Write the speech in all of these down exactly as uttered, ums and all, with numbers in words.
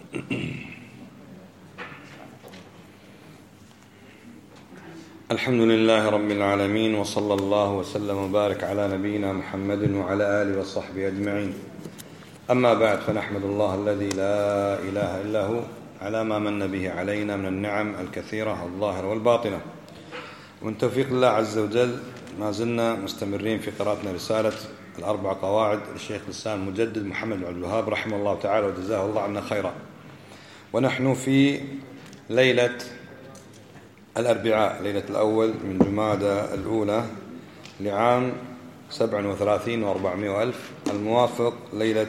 الحمد لله رب العالمين، وصلى الله وسلم وبارك على نبينا محمد وعلى آله وصحبه أجمعين. أما بعد، فنحمد الله الذي لا إله إلا هو على ما من به علينا من النعم الكثيرة الظاهرة والباطنة. ومن توفيق الله عز وجل ما زلنا مستمرين في قراءتنا رسالة الأربع قواعد للشيخ الإسلام المجدد محمد بن عبد الوهاب رحمه الله تعالى وجزاه الله عنا خيرا. ونحن في ليلة الأربعاء، ليلة الأول من جمادى الأولى لعام سبع وثلاثين وأربعمائة ألف، الموافق ليلة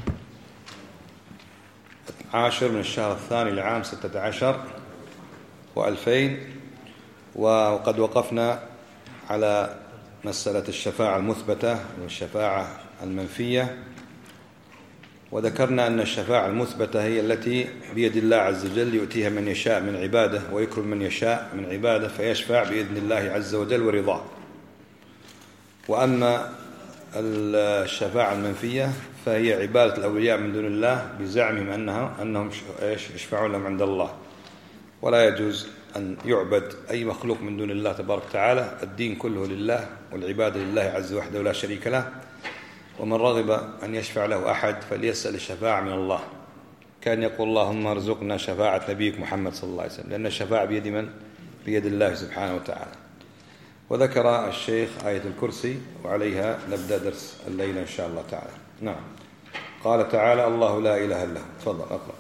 عاشر من الشهر الثاني لعام ستة عشر وألفين. وقد وقفنا على مسألة الشفاعة المثبتة والشفاعة المنفية، وذكرنا أن الشفاعة المثبتة هي التي بيد الله عز وجل يؤتيها من يشاء من عباده ويكرم من يشاء من عباده فيشفع بإذن الله عز وجل ورضاه. وأما الشفاعة المنفية فهي عبادة الأولياء من دون الله بزعمهم أنها أنهم يشفعون لهم عند الله، ولا يجوز أن يعبد أي مخلوق من دون الله تبارك وتعالى. الدين كله لله والعبادة لله عز وحده ولا شريك له. ومن رغب أن يشفع له أحد فليسأل الشفاعة من الله. كان يقول اللهم ارزقنا شفاعة نبيك محمد صلى الله عليه وسلم، لأن الشفاعة بيد من؟ بيد الله سبحانه وتعالى. وذكر الشيخ آية الكرسي، وعليها نبدأ درس الليلة إن شاء الله تعالى. نعم. قال تعالى الله لا إله إلا هو. تفضل أقرأ.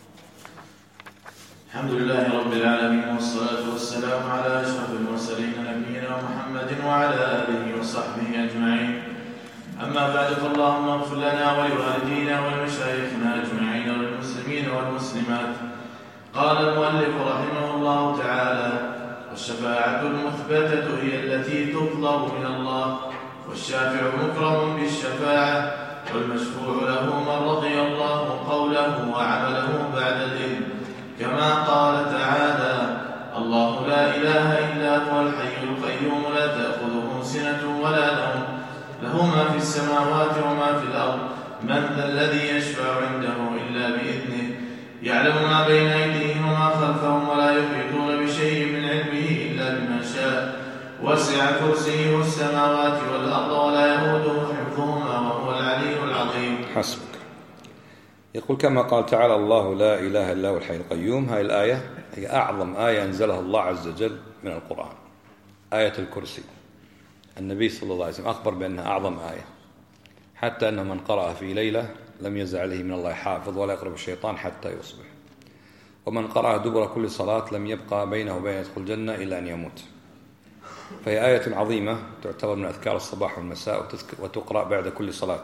الحمد لله رب العالمين، والصلاة والسلام على أشرف المرسلين نبينا محمد وعلى آله وصحبه أجمعين. أما بعد، فاللهم اغفر لنا ولوالدينا ولمشايخنا أجمعين وللمسلمين والمسلمات. قال المؤلف رحمه الله تعالى: والشفاعة المثبتة هي التي تطلب من الله، والشافع مكرم بالشفاعة، والمشفوع له من رضي الله قوله وعمله بعد الإذن، كما قال تعالى: الله لا إله إلا هو الحي القيوم لا تأخذه سنة ولا نوم، له ما في السماوات وما في الأرض، من ذا الذي يشفع عنده إلا بإذنه، يعلم ما بين أيديهم وما خلفهم، ولا يحيطون بشيء من علمه إلا بما شاء، وسع كرسيه السماوات والأرض ولا يئوده حفظهما وهو العلي العظيم. حسبك. يقول كما قال تعالى الله لا إله إلا هو الحي القيوم. هذه الآية هي أعظم آية أنزلها الله عز وجل من القرآن، آية الكرسي. النبي صلى الله عليه وسلم أخبر بأنها أعظم آية، حتى أنه من قرأ في ليلة لم يزل عليه من الله حافظ ولا يقرب الشيطان حتى يصبح، ومن قرأ دبر كل صلاة لم يبقى بينه وبين يدخل الجنة إلا أن يموت. فهي آية عظيمة تعتبر من أذكار الصباح والمساء وتقرأ بعد كل صلاة.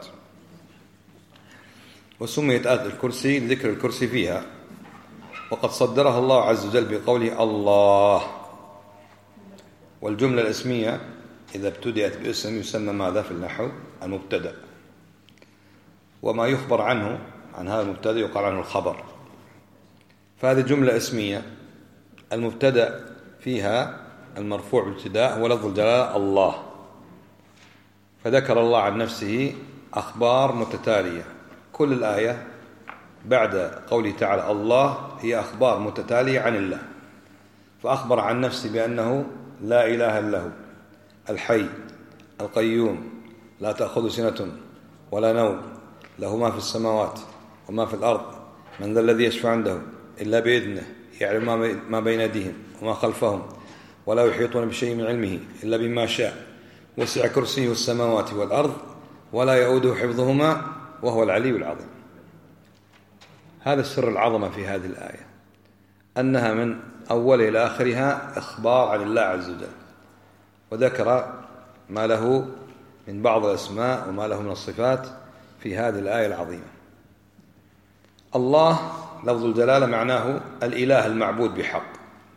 وسميت آية الكرسي لذكر الكرسي فيها، وقد صدرها الله عز وجل بقوله الله. والجملة الاسمية إذا ابتدأت باسم يسمى ماذا في النحو؟ المبتدأ، وما يخبر عنه عن هذا المبتدأ يقال عنه الخبر. فهذه جملة اسمية، المبتدأ فيها المرفوع بالابتداء هو لفظ الجلالة الله. فذكر الله عن نفسه أخبار متتالية، كل الآية بعد قوله تعالى الله هي أخبار متتالية عن الله. فأخبر عن نفسه بأنه لا إله إلا هو الحي القيوم لا تأخذ سنة ولا نوم، له ما في السماوات وما في الأرض، من ذا الذي يشفع عنده إلا بإذنه، يعلم ما بين يديهم وما خلفهم، ولا يحيطون بشيء من علمه إلا بما شاء، وسع كرسيه السماوات والأرض ولا يؤوده حفظهما وهو العلي العظيم. هذا السر العظمة في هذه الآية، أنها من أول إلى آخرها إخبار عن الله عز وجل، وذكر ما له من بعض الأسماء وما له من الصفات في هذه الآية العظيمة. الله لفظ الجلالة معناه الإله المعبود بحق،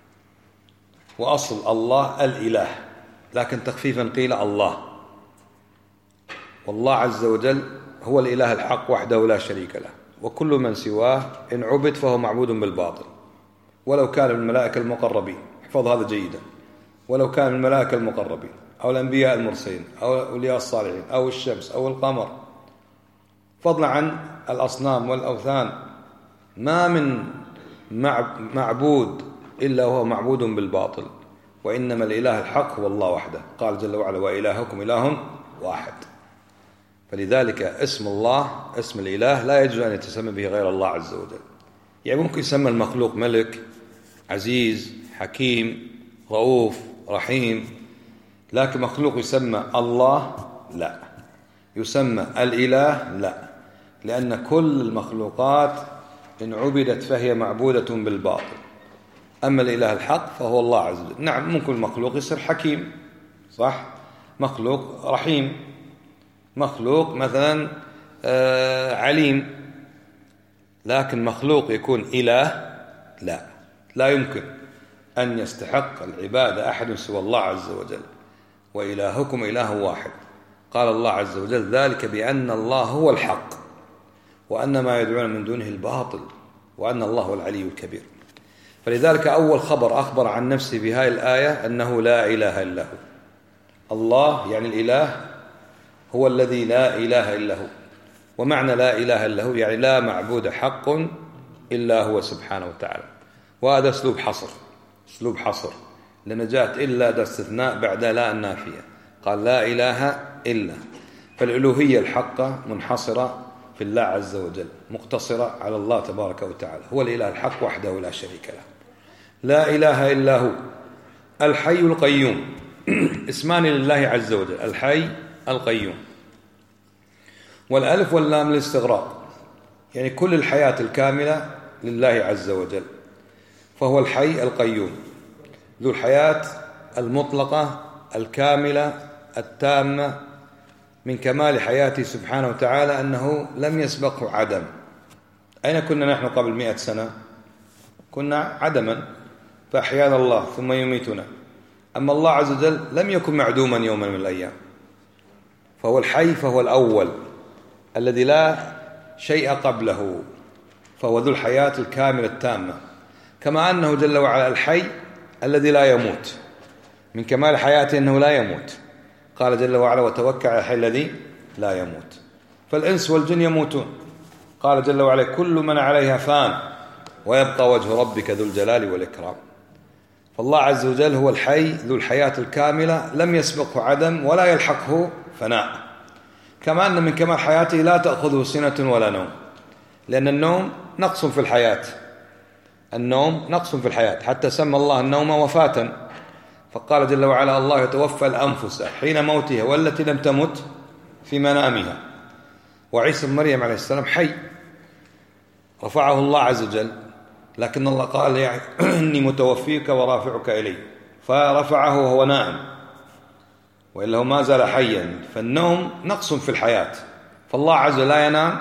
وأصل الله الإله، لكن تخفيفا قيل الله. والله عز وجل هو الإله الحق وحده لا شريك له، وكل من سواه إن عبد فهو معبود بالباطل، ولو كان من الملائكة المقربين. احفظ هذا جيدا، ولو كان من الملائكة المقربين أو الأنبياء المرسلين أو الأولياء الصالحين أو الشمس أو القمر، فضلا عن الأصنام والأوثان. ما من معبود إلا هو معبود بالباطل، وإنما الإله الحق هو الله وحده. قال جل وعلا وإلهكم إله واحد. فلذلك اسم الله، اسم الإله، لا يجوز أن يتسمى به غير الله عز وجل. يعني ممكن يسمى المخلوق ملك، عزيز، حكيم، رؤوف، رحيم، لكن مخلوق يسمى الله لا، يسمى الإله لا، لأن كل المخلوقات إن عبدت فهي معبودة بالباطل. أما الإله الحق فهو الله عز وجل. نعم ممكن المخلوق يصير حكيم، صح، مخلوق رحيم، مخلوق مثلا آه عليم، لكن مخلوق يكون إله لا، لا يمكن أن يستحق العبادة أحد سوى الله عز وجل. وإلهكم إله واحد. قال الله عز وجل ذلك بأن الله هو الحق وأن ما يدعون من دونه الباطل وأن الله هو العلي الكبير. فلذلك أول خبر أخبر عن نفسه بهذه الآية أنه لا إله إلا هو. الله يعني الإله هو الذي لا إله إلا هو، ومعنى لا إله إلا هو يعني لا معبود حق إلا هو سبحانه وتعالى. وهذا أسلوب حصر، أسلوب حصر، لأن جاءت إلا ده استثناء بعد لا النافية. قال لا إله إلا، فالألوهية الحقة منحصرة في الله عز وجل، مقتصرة على الله تبارك وتعالى، هو الإله الحق وحده لا شريك له. لا إله إلا هو الحي القيوم. اسمان لله عز وجل، الحي القيوم. والألف واللام للاستغراق، يعني كل الحياة الكاملة لله عز وجل، فهو الحي القيوم ذو الحياة المطلقة الكاملة التامة. من كمال حياته سبحانه وتعالى أنه لم يسبقه عدم. أين كنا نحن قبل مئة سنة؟ كنا عدما، فأحيانا الله ثم يميتنا. أما الله عز وجل لم يكن معدوما يوما من الأيام، فهو الحي، فهو الأول الذي لا شيء قبله، فهو ذو الحياة الكاملة التامة. كما أنه جل وعلا الحي الذي لا يموت، من كمال حياته أنه لا يموت. قال جل وعلا وتوكل على الحي الذي لا يموت. فالإنس والجن يموتون. قال جل وعلا كل من عليها فان ويبقى وجه ربك ذو الجلال والإكرام. فالله عز وجل هو الحي ذو الحياة الكاملة، لم يسبقه عدم ولا يلحقه فناء. كما أن من كمال حياته لا تأخذه سنة ولا نوم، لأن النوم نقص في الحياة، النوم نقص في الحياة، حتى سمى الله النوم وفاة. فقال جل وعلا الله يتوفى الأنفس حين موتها والتي لم تمت في منامها. وعيسى بن مريم عليه السلام حي، رفعه الله عز وجل، لكن الله قال يعني إني متوفيك ورافعك إلي، فرفعه وهو نائم، وإلا هو ما زال حيا. فالنوم نقص في الحياة، فالله عز وجل لا ينام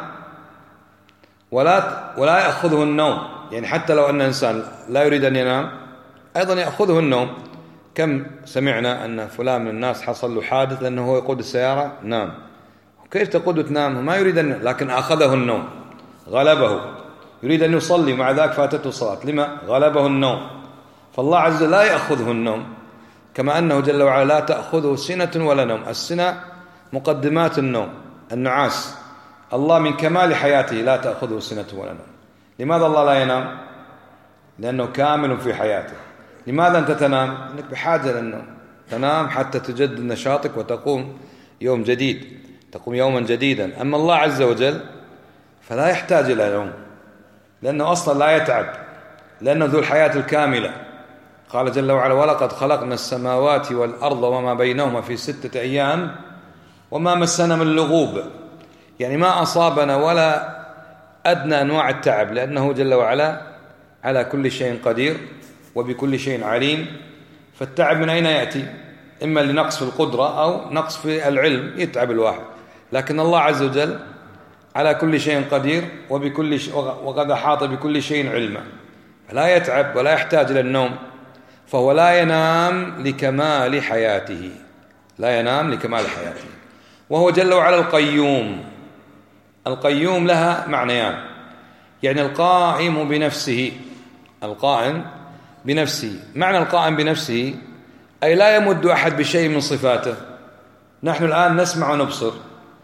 ولا ولا يأخذه النوم. يعني حتى لو أن إنسان لا يريد أن ينام أيضا يأخذه النوم. كم سمعنا أن فلان من الناس حصل له حادث لأنه هو يقود السيارة نام. كيف تقود وتنام؟ ما يريد أن، لكن أخذه النوم، غلبه، يريد أن يصلي مع ذلك فاتته الصلاة، لما؟ غلبه النوم. فالله عز وجل لا يأخذه النوم، كما أنه جل وعلا لا تأخذه سنة ولا نوم. السنة مقدمات النوم، النعاس. الله من كمال حياته لا تأخذه سنة ولا نوم. لماذا الله لا ينام؟ لأنه كامل في حياته. لماذا أنت تنام؟ أنك بحاجة للنوم، تنام حتى تجدد نشاطك وتقوم يوم جديد، تقوم يوما جديدا. أما الله عز وجل فلا يحتاج إلى نوم، لأنه أصلا لا يتعب، لأنه ذو الحياة الكاملة. قال جل وعلا ولقد خلقنا السماوات والأرض وما بينهما في ستة أيام وما مسنا من لغوب. يعني ما أصابنا ولا أدنى أنواع التعب، لأنه جل وعلا على كل شيء قدير وبكل شيء عليم. فالتعب من أين يأتي؟ إما لنقص في القدرة أو نقص في العلم، يتعب الواحد. لكن الله عز وجل على كل شيء قدير وبكل ش... وقد أحاط بكل شيء علما، فلا يتعب ولا يحتاج إلى النوم. فهو لا ينام لكمال حياته، لا ينام لكمال حياته. وهو جل وعلا القيوم. القيوم لها معنيان، يعني القائم بنفسه، القائم بنفسه. معنى القائم بنفسه أي لا يمد أحد بشيء من صفاته. نحن الآن نسمع ونبصر،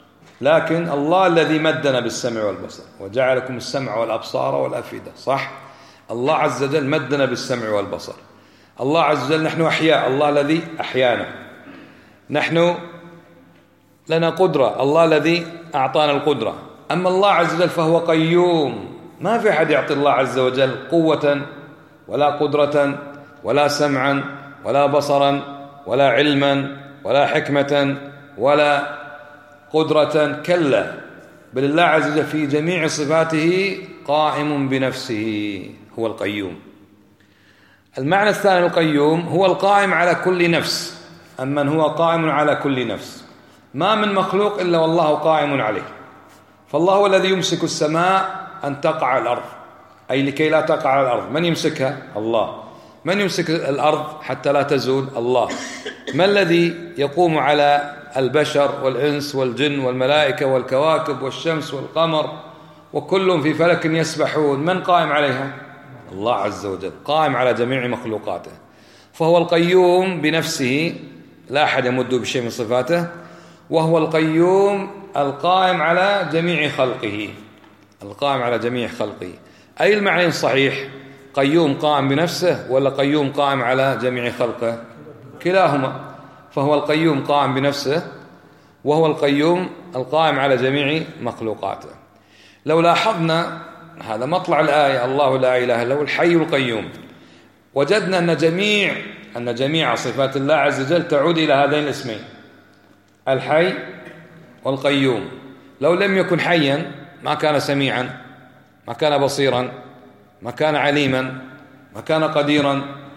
لكن الله الذي مدنا بالسمع والبصر وجعلكم السمع والأبصار والأفئدة، صح؟ الله عز وجل مدنا بالسمع والبصر. الله عز وجل نحن أحياء، الله الذي أحيانا. نحن لنا قدرة، الله الذي أعطانا القدرة. أما الله عز وجل فهو قيوم، ما في أحد يعطي الله عز وجل قوة ولا قدرة ولا سمعا ولا بصرا ولا علما ولا حكمة ولا قدرة، كلا، بل الله عز وجل في جميع صفاته قائم بنفسه، هو القيوم. المعنى الثاني القيوم هو القائم على كل نفس، أمن هو قائم على كل نفس، ما من مخلوق إلا والله قائم عليه. فالله هو الذي يمسك السماء أن تقع على الأرض، أي لكي لا تقع على الأرض. من يمسكها؟ الله. من يمسك الأرض حتى لا تزول؟ الله. ما الذي يقوم على البشر والإنس والجن والملائكة والكواكب والشمس والقمر وكلهم في فلك يسبحون؟ من قائم عليها؟ الله عز وجل، قائم على جميع مخلوقاته. فهو القيوم بنفسه، لا أحد يمد بشيء من صفاته، وهو القيوم القائم على جميع خلقه، القائم على جميع خلقه. أي المعنى صحيح؟ قيوم قائم بنفسه ولا قيوم قائم على جميع خلقه؟ كلاهما. فهو القيوم قائم بنفسه وهو القيوم القائم على جميع مخلوقاته. لو لاحظنا هذا مطلع الآية، الله لا إله إلا هو الحي القيوم، وجدنا أن جميع أن جميع صفات الله عز وجل تعود إلى هذين الاسمين، الحي والقيوم. لو لم يكن حيا ما كان سميعا، ما كان بصيرا، ما كان عليما، ما كان قديرا.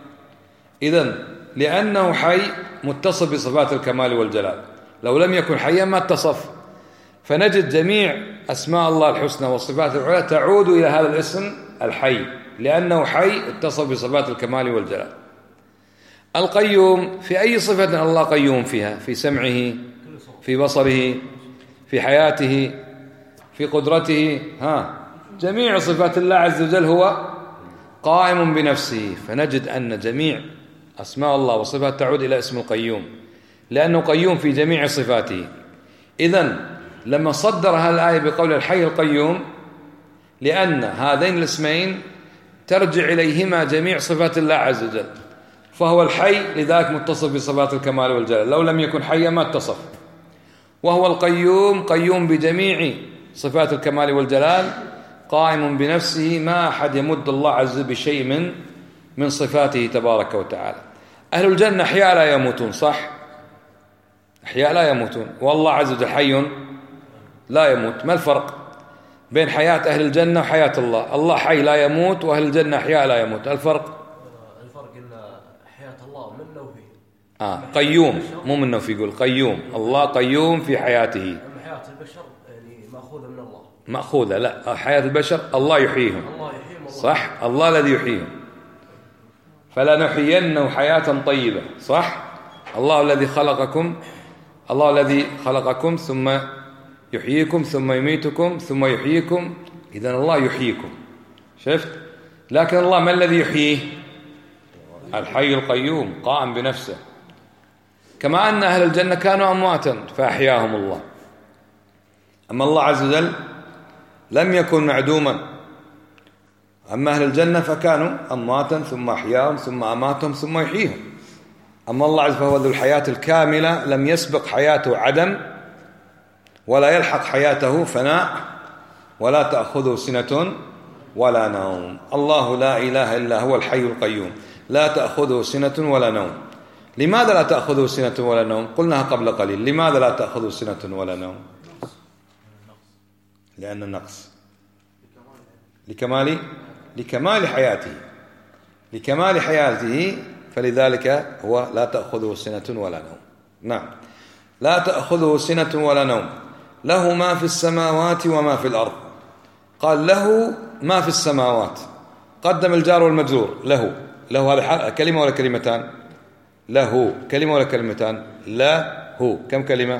إذن لأنه حي متصف بصفات الكمال والجلال، لو لم يكن حيا ما اتصف. فنجد جميع أسماء الله الحسنى والصفات العلى تعود إلى هذا الاسم الحي، لأنه حي اتصف بصفات الكمال والجلال. القيوم في أي صفة الله قيوم فيها؟ في سمعه، في بصره، في حياته، في قدرته، ها جميع صفات الله عز وجل هو قائم بنفسه. فنجد أن جميع أسماء الله وصفات تعود إلى اسم القيوم، لأنه قيوم في جميع صفاته. إذن لما صدر هذه الآية بقول الحي القيوم، لأن هذين الاسمين ترجع إليهما جميع صفات الله عز وجل، فهو الحي لذلك متصف بصفات الكمال والجلال، لو لم يكن حيا ما اتصف. وهو القيوم قيوم بجميع صفات الكمال والجلال، قائم بنفسه، ما أحد يمد الله عز وجل بشيء من من صفاته تبارك وتعالى. أهل الجنة أحياء لا يموتون، صح؟ أحياء لا يموتون، والله عز وجل حي لا يموت. ما الفرق بين حياة أهل الجنة وحياة الله؟ الله حي لا يموت وأهل الجنة أحياء لا يموت. الفرق؟ الفرق إن حياة الله منه وفيه آه قيوم، مو منه فيه، يقول قيوم، الله قيوم في حياته. أما حياة البشر يعني مأخوذة من الله، مأخوذة، لا، حياة البشر الله يحييهم، الله يحييهم، صح، الله الذي يحييهم. فلا نحيينه حياة طيبة، صح. الله الذي خلقكم، الله الذي خلقكم ثم يحييكم ثم يميتكم ثم يحييكم. إذن الله يحييكم، شفت؟ لكن الله ما الذي يحييه؟ الحي القيوم قائم بنفسه. كما أن أهل الجنة كانوا أمواتا فأحياهم الله، أما الله عز وجل لم يكن معدوما. أما أهل الجنة فكانوا أمواتا ثم أحياهم ثم أماتهم ثم يحييهم. أما الله عز وجل فهو ذو الحياة الكاملة، لم يسبق حياته عدم ولا يلحق حياته فناء، ولا تأخذه سنة ولا نوم. الله لا إله إلا هو الحي القيوم، لا تأخذه سنة ولا نوم. لماذا لا تأخذه سنة ولا نوم؟ قلناها قبل قليل. لماذا لا تأخذه سنة ولا نوم؟ لأن النقص لكمال لكمال حياته، لكمال حياته، فلذلك هو لا تأخذه سنة ولا نوم. نعم، لا تأخذه سنة ولا نوم، له ما في السماوات وما في الأرض. قال له ما في السماوات، قدم الجار والمجرور. له له هذا كلمة ولا كلمتان؟ له كلمة ولا كلمتان؟ لا هو كم كلمة؟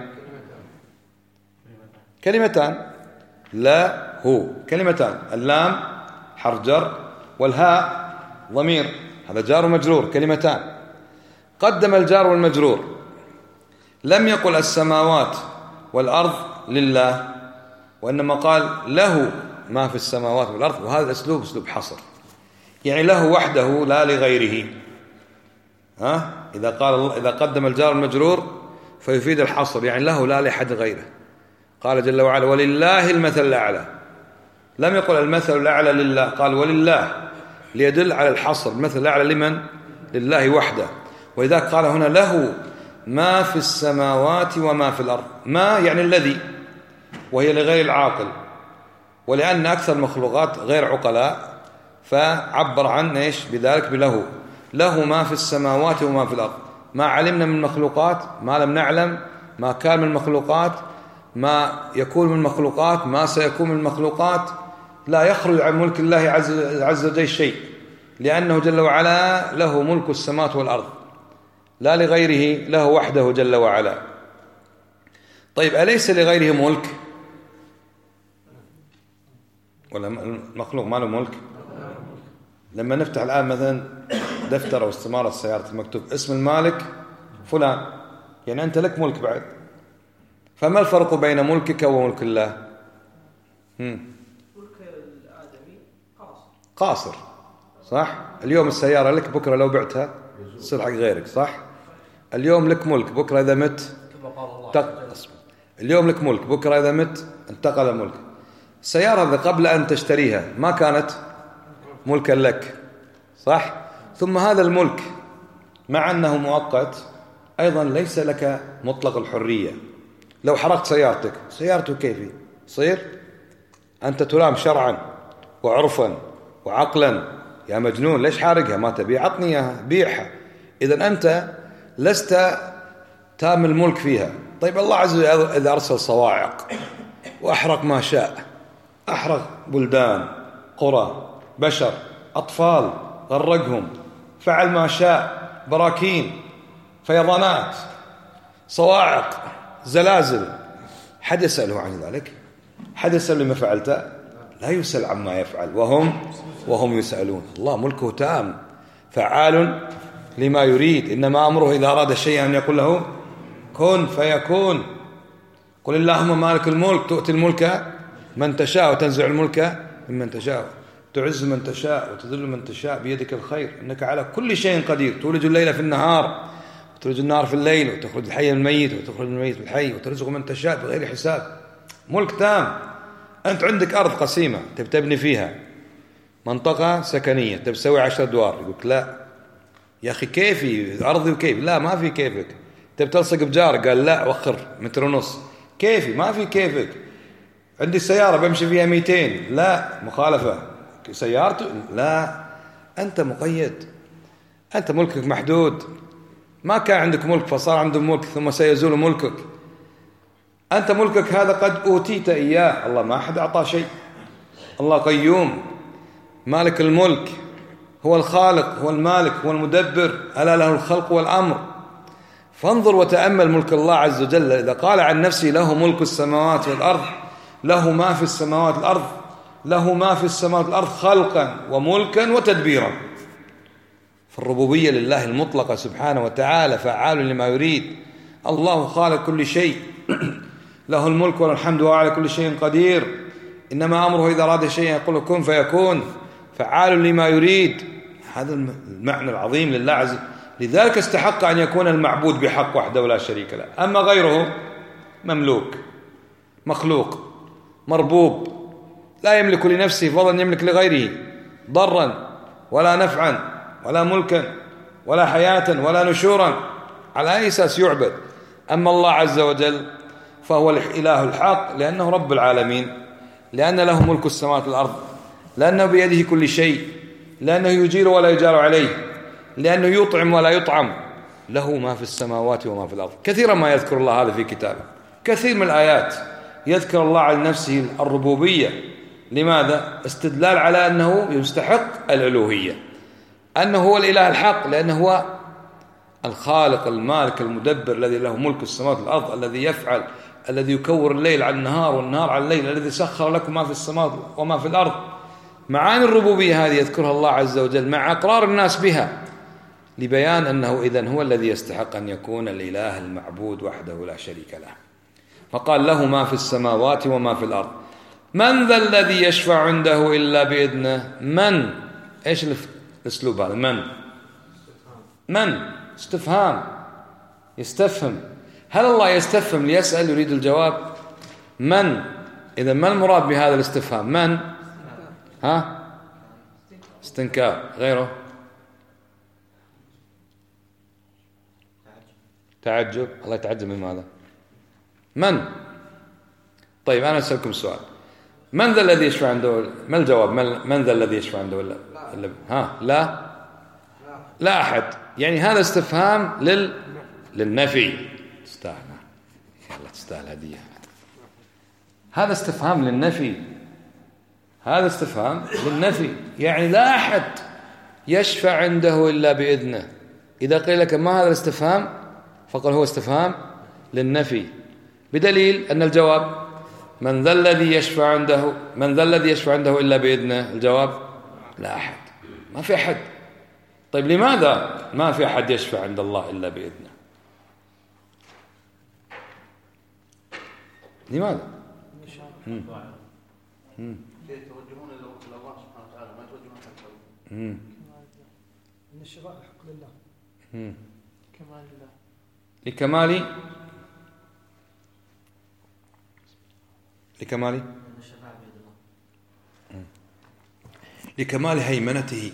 كلمتان. لا هو كلمتان، اللام حرف جر والهاء ضمير، هذا جار ومجرور، كلمتان. قدم الجار والمجرور، لم يقل السماوات والأرض لله، وإنما قال له ما في السماوات والأرض، وهذا الأسلوب أسلوب حصر، يعني له وحده لا لغيره. ها إذا قال إذا قدم الجار المجرور فيفيد الحصر، يعني له لا لأحد غيره. قال جل وعلا ولله المثل الأعلى، لم يقل المثل الأعلى لله، قال ولله ليدل على الحصر. المثل الأعلى لمن؟ لله وحده. ولذلك قال هنا له ما في السماوات وما في الأرض. ما يعني الذي، وهي لغير العاقل، ولأن أكثر المخلوقات غير عقلاء فعبر عن إيش بذلك بله. له ما في السماوات وما في الأرض، ما علمنا من مخلوقات، ما لم نعلم، ما كان من مخلوقات، ما يكون من مخلوقات، ما سيكون من مخلوقات، لا يخرج عن ملك الله عز, عز وجل شيء، لأنه جل وعلا له ملك السماوات والأرض لا لغيره، له وحده جل وعلا. طيب أليس لغيره ملك؟ ولا المخلوق ما له ملك؟ لما نفتح الآن مثلا دفتر أو استمارة السيارة المكتوب اسم المالك فلان، يعني أنت لك ملك بعد. فما الفرق بين ملكك وملك الله؟ هم. ملك الآدمي قاصر قاصر، صح؟ اليوم السيارة لك، بكرة لو بعتها تصير حق غيرك، صح؟ اليوم لك ملك، بكرة إذا مت كما قال الله تق... اليوم لك ملك، بكرة إذا مت انتقل الملك. السيارة هذه قبل أن تشتريها ما كانت ملكا لك، صح؟ ثم هذا الملك مع أنه مؤقت أيضا ليس لك مطلق الحرية. لو حرقت سيارتك، سيارته كيفي صير؟ أنت تلام شرعا وعرفا وعقلا، يا مجنون ليش حارقها؟ ما تبي عطني إياها، بيعها. إذن أنت لست تام الملك فيها. طيب الله عز وجل إذا أرسل صواعق وأحرق ما شاء، أحرق بلدان، قرى، بشر، أطفال، غرقهم، فعل ما شاء، براكين، فيضانات، صواعق، زلازل، حد يسأله عن ذلك؟ حد يسأل لما فعلته؟ لا يسأل عما يفعل وهم وهم يسألون. الله ملكه تام فعال لما يريد، إنما أمره إذا أراد شيئا أن يقول له كن فيكون. قل اللهم مالك الملك تؤتي الملك من تشاء وتنزع الملك ممن تشاء، تعز من تشاء وتذل من تشاء، بيدك الخير إنك على كل شيء قدير. تولج الليل في النهار وتولج النهار في الليل، وتخرج الحي من الميت وتخرج الميت من الحي، وترزق من تشاء بغير حساب. ملك تام. أنت عندك أرض قسيمة تبي تبني فيها منطقة سكنية، تبي تسوي عشر أدوار، يقولك لا يا أخي كيفي أرضي وكيف؟ لا ما في كيفك. تبي تلصق بجار، قال لا وخر متر ونص، كيفي؟ ما في كيفك. عندي سيارة بمشي فيها مئتين، لا مخالفة. سيارته لا، أنت مقيد، أنت ملكك محدود. ما كان عندك ملك فصار عنده ملك ثم سيزول ملكك. أنت ملكك هذا قد أوتيت إياه، الله ما أحد أعطاه شيء. الله قيوم مالك الملك، هو الخالق، هو المالك، هو المدبر، ألا له الخلق والأمر. فانظر وتأمل ملك الله عز وجل. إذا قال عن نفسه له ملك السماوات والأرض، له ما في السماوات والأرض، له ما في السماوات والأرض خلقا وملكا وتدبيرا. فالربوبية لله المطلقة سبحانه وتعالى، فعال لما يريد. الله خالق كل شيء، له الملك والحمد وهو على كل شيء قدير. إنما أمره إذا أراد شيئا يقول كن فيكون، فعال لما يريد. هذا المعنى العظيم لله عز وجل. لذلك استحق أن يكون المعبود بحق وحده ولا شريك له. أما غيره مملوك، مخلوق، مربوب، لا يملك لنفسه فضلا يملك لغيره، ضرا ولا نفعا ولا ملكا ولا حياة ولا نشورا. على أي أساس يعبد؟ أما الله عز وجل فهو الإله الحق، لأنه رب العالمين، لأن له ملك السماوات والأرض، لأنه بيده كل شيء، لأنه يجير ولا يجار عليه، لأنه يطعم ولا يطعم، له ما في السماوات وما في الأرض. كثيرا ما يذكر الله هذا في كتابه، كثير من الآيات يذكر الله عن نفسه الربوبية. لماذا؟ استدلال على أنه يستحق الألوهية، أنه هو الإله الحق، لأنه هو الخالق المالك المدبر الذي له ملك السماوات والأرض، الذي يفعل، الذي يكور الليل على النهار والنهار على الليل، الذي سخر لكم ما في السماوات وما في الأرض. معاني الربوبية هذه يذكرها الله عز وجل مع أقرار الناس بها، لبيان أنه إذن هو الذي يستحق أن يكون الإله المعبود وحده لا شريك له. فقال له ما في السماوات وما في الأرض. من ذا الذي يشفع عنده إلا بإذنه؟ من؟ إيش الأسلوب هذا؟ من؟ من؟ استفهام، يستفهم. هل الله يستفهم ليسأل يريد الجواب؟ من؟ إذا ما المراد بهذا الاستفهام؟ من؟ ها؟ استنكار. غيره؟ تعجب. الله يتعجب من ماذا؟ من؟ طيب أنا أسألكم سؤال، من ذا الذي يشفع عنده؟ ما الجواب؟ من ذا الذي يشفع عنده؟ ولا ها؟ لا لا أحد. يعني هذا استفهام لل للنفي. تستاهل يلا تستاهل هدية. هذا استفهام للنفي، هذا استفهام للنفي، يعني لا أحد يشفع عنده إلا بإذنه. إذا قيل لك ما هذا الاستفهام فقل هو استفهام للنفي، بدليل أن الجواب من ذا الذي يشفع عنده، من ذا الذي يشفع عنده إلا بإذنه؟ الجواب لا أحد، ما في أحد. طيب لماذا ما في أحد يشفع عند الله إلا بإذنه؟ لماذا؟ مم. مم. يتوجهون إلى الله سبحانه وتعالى، ما يتوجهون حتى إن الشفاعة حق لله. مم. كمال الله. لكمال لكمال لكمال هيمنته،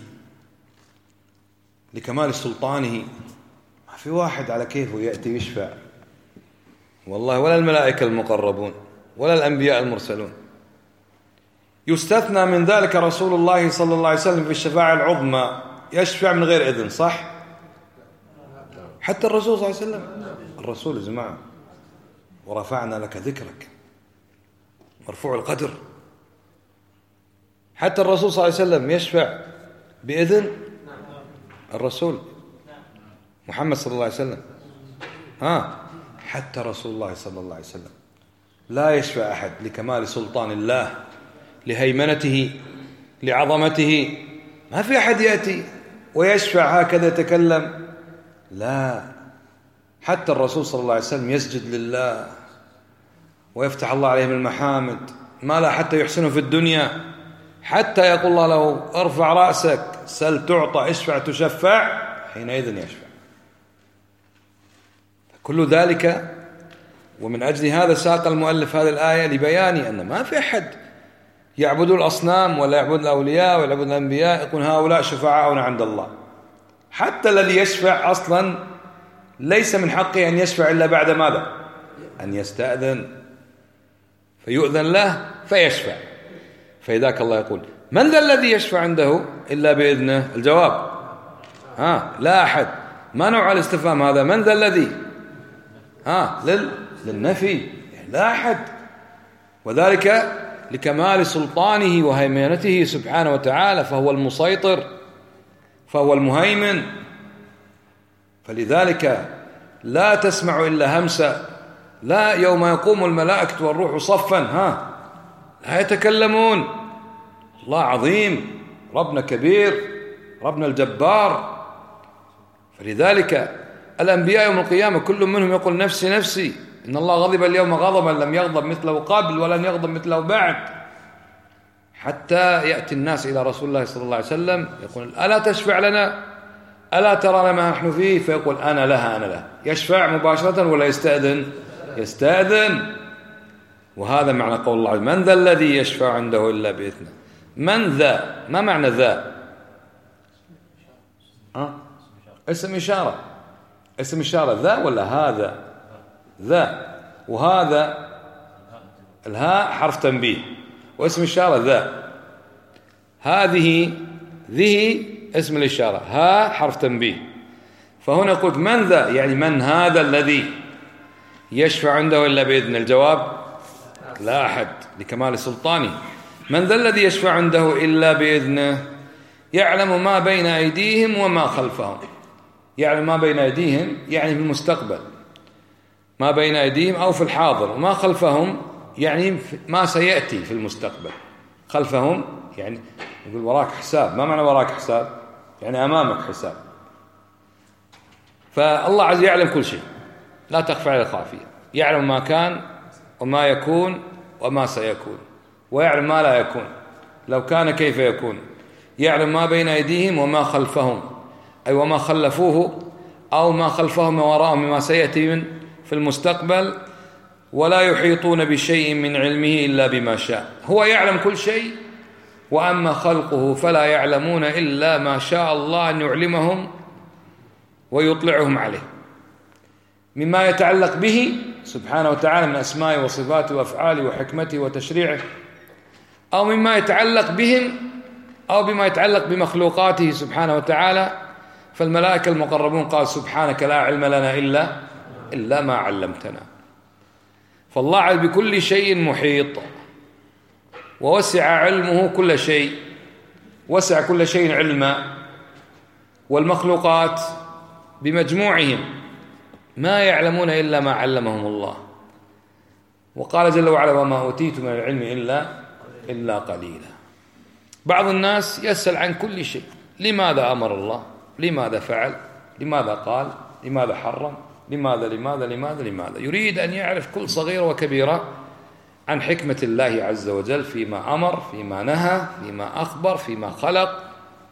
لكمال سلطانه. ما في واحد على كيفه يأتي يشفع والله، ولا الملائكة المقربون ولا الأنبياء المرسلون. يستثنى من ذلك رسول الله صلى الله عليه وسلم في الشفاعة العظمى، يشفع من غير إذن، صح؟ حتى الرسول صلى الله عليه وسلم، الرسول يا جماعة ورفعنا لك ذكرك، مرفوع القدر. حتى الرسول صلى الله عليه وسلم يشفع بإذن الرسول محمد صلى الله عليه وسلم. ها حتى رسول الله صلى الله عليه وسلم لا يشفع أحد لكمال سلطان الله، لهيمنته، لعظمته. ما في أحد يأتي ويشفع هكذا يتكلم، لا. حتى الرسول صلى الله عليه وسلم يسجد لله ويفتح الله عليه من المحامد ما لا حتى يحسنه في الدنيا، حتى يقول الله له ارفع رأسك سل تعطى اشفع تشفع، حينئذ يشفع. كل ذلك ومن أجل هذا ساق المؤلف هذه الآية لبيان أن ما في أحد يعبد الأصنام ولا يعبد الأولياء ولا يعبد الأنبياء يقول هؤلاء شفعاؤنا عند الله. حتى الذي يشفع أصلا ليس من حقه أن يشفع إلا بعد ماذا؟ أن يستأذن فيؤذن له فيشفع. فإذاك الله يقول من ذا الذي يشفع عنده إلا بإذنه؟ الجواب ها لا أحد. ما نوع الاستفهام هذا؟ من ذا الذي؟ ها لل... للنفي، لا أحد. وذلك لكمال سلطانه وهيمنته سبحانه وتعالى، فهو المسيطر، فهو المهيمن. فلذلك لا تسمع إلا همسة، لا يوم يقوم الملائكة والروح صفا ها لا يتكلمون. الله عظيم، ربنا كبير، ربنا الجبار. فلذلك الأنبياء يوم القيامة كل منهم يقول نفسي نفسي، إن الله غضب اليوم غضبا لم يغضب مثله قبل ولن يغضب مثله بعد، حتى يأتي الناس إلى رسول الله صلى الله عليه وسلم يقول ألا تشفع لنا، ألا ترى ما نحن فيه؟ فيقول أنا لها أنا لها. يشفع مباشرة ولا يستأذن؟ يستأذن. وهذا معنى قول الله من ذا الذي يشفع عنده إلا بإذنه. من ذا؟ ما معنى ذا؟ أه؟ اسم إشارة، اسم إشارة. ذا ولا هذا؟ ذا. وهذا الهاء حرف تنبيه، واسم إشارة ذا. هذه ذي اسم الإشارة، ها حرف تنبيه. فهنا قلت من ذا، يعني من هذا الذي يشفع عنده إلا بإذن؟ الجواب لا أحد لكمال سلطانه. من ذا الذي يشفع عنده إلا بإذنه؟ يعلم ما بين أيديهم وما خلفهم. يعلم ما بين أيديهم يعني في المستقبل، ما بين أيديهم أو في الحاضر، وما خلفهم يعني ما سيأتي في المستقبل. خلفهم يعني يقول وراك حساب. ما معنى وراك حساب؟ يعني أمامك حساب. فالله عز وجل يعلم كل شيء، لا تخفى عليه خافية، يعلم ما كان وما يكون وما سيكون، ويعلم ما لا يكون، لو كان كيف يكون، يعلم ما بين أيديهم وما خلفهم، أي وما خلفوه أو ما خلفهم وراءهم مما سيأتي من في المستقبل، ولا يحيطون بشيء من علمه إلا بما شاء. هو يعلم كل شيء، وأما خلقه فلا يعلمون إلا ما شاء الله أن يعلمهم ويطلعهم عليه مما يتعلق به سبحانه وتعالى من أسمائه وصفاته وأفعاله وحكمته وتشريعه، أو مما يتعلق بهم أو بما يتعلق بمخلوقاته سبحانه وتعالى. فالملائكة المقربون قال سبحانك لا علم لنا إلا إلا ما علمتنا. فالله بكل شيء محيط، ووسع علمه كل شيء، وسع كل شيء علما. والمخلوقات بمجموعهم ما يعلمون إلا ما علمهم الله. وقال جل وعلا وما أوتيت من العلم إلا إلا قليلا. بعض الناس يسأل عن كل شيء، لماذا أمر الله، لماذا فعل، لماذا قال، لماذا حرم، لماذا لماذا لماذا لماذا يريد أن يعرف كل صغيرة وكبيرة عن حكمة الله عز وجل فيما أمر، فيما نهى، فيما أخبر، فيما خلق.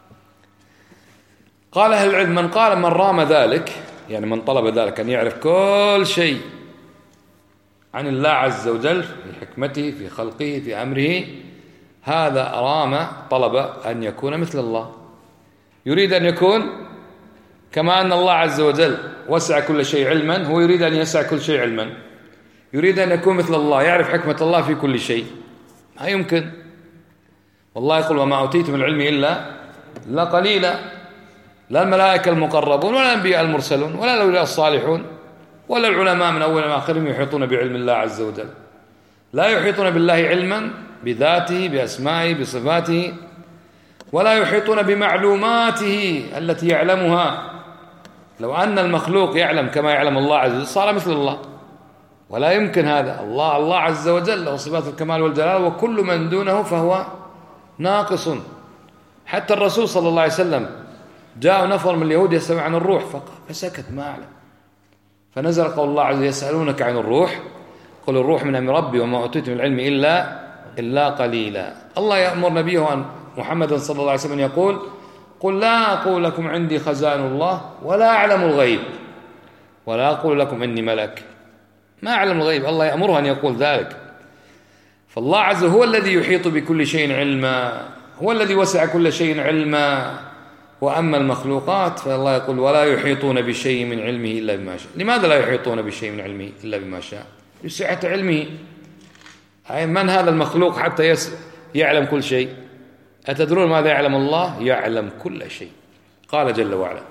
قال أهل العلم من قال من رام ذلك، يعني من طلب ذلك أن يعرف كل شيء عن الله عز وجل في حكمته في خلقه في أمره، هذا رام طلب أن يكون مثل الله، يريد أن يكون كما أن الله عز وجل وسع كل شيء علما، هو يريد أن يسع كل شيء علما، يريد أن يكون مثل الله، يعرف حكمة الله في كل شيء. ما يمكن. والله يقول وما أوتيت من العلم إلا لا قليلا. لا الملائكة المقربون ولا الأنبياء المرسلون ولا الأولياء الصالحون ولا العلماء من أول ما آخرهم يحيطون بعلم الله عز وجل. لا يحيطون بالله علما بذاته بأسمائه بصفاته، ولا يحيطون بمعلوماته التي يعلمها. لو أن المخلوق يعلم كما يعلم الله عز وجل صار مثل الله، ولا يمكن هذا. الله الله عز وجل له صفات الكمال والجلال، وكل من دونه فهو ناقص. حتى الرسول صلى الله عليه وسلم جاء نفر من اليهود يسألون عن الروح فسكت ما أعلم، فنزل قول الله عز وجل يسألونك عن الروح قل الروح من أمر ربي وما أوتيت من العلم إلا إلا قليلا. الله يأمر نبيه أن محمد صلى الله عليه وسلم يقول قل لا أقول لكم عندي خزائن الله ولا أعلم الغيب ولا أقول لكم إني ملك. ما أعلم الغيب، الله يأمره أن يقول ذلك. فالله عز وجل هو الذي يحيط بكل شيء علما، هو الذي وسع كل شيء علما. وأما المخلوقات فالله يقول ولا يحيطون بشيء من علمه إلا بما شاء. لماذا لا يحيطون بشيء من علمه إلا بما شاء؟ بسعة علمه. أي من هذا المخلوق حتى يعلم كل شيء؟ أتدرون ماذا يعلم الله؟ يعلم كل شيء. قال جل وعلا